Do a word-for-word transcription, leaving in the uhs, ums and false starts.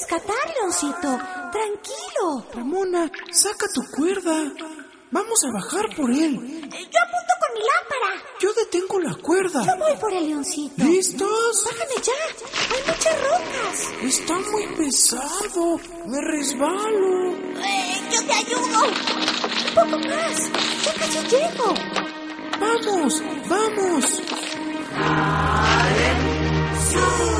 rescatar, Leoncito. Tranquilo. Ramona, saca tu cuerda. Vamos a bajar por él. Yo apunto con mi lámpara. Yo detengo la cuerda. Yo voy por el Leoncito. ¿Listos? Bájame ya. Hay muchas rocas. Está muy pesado. Me resbalo. Eh, yo te ayudo. Un poco más. Ya casi llego. Vamos, vamos. ¡Sí!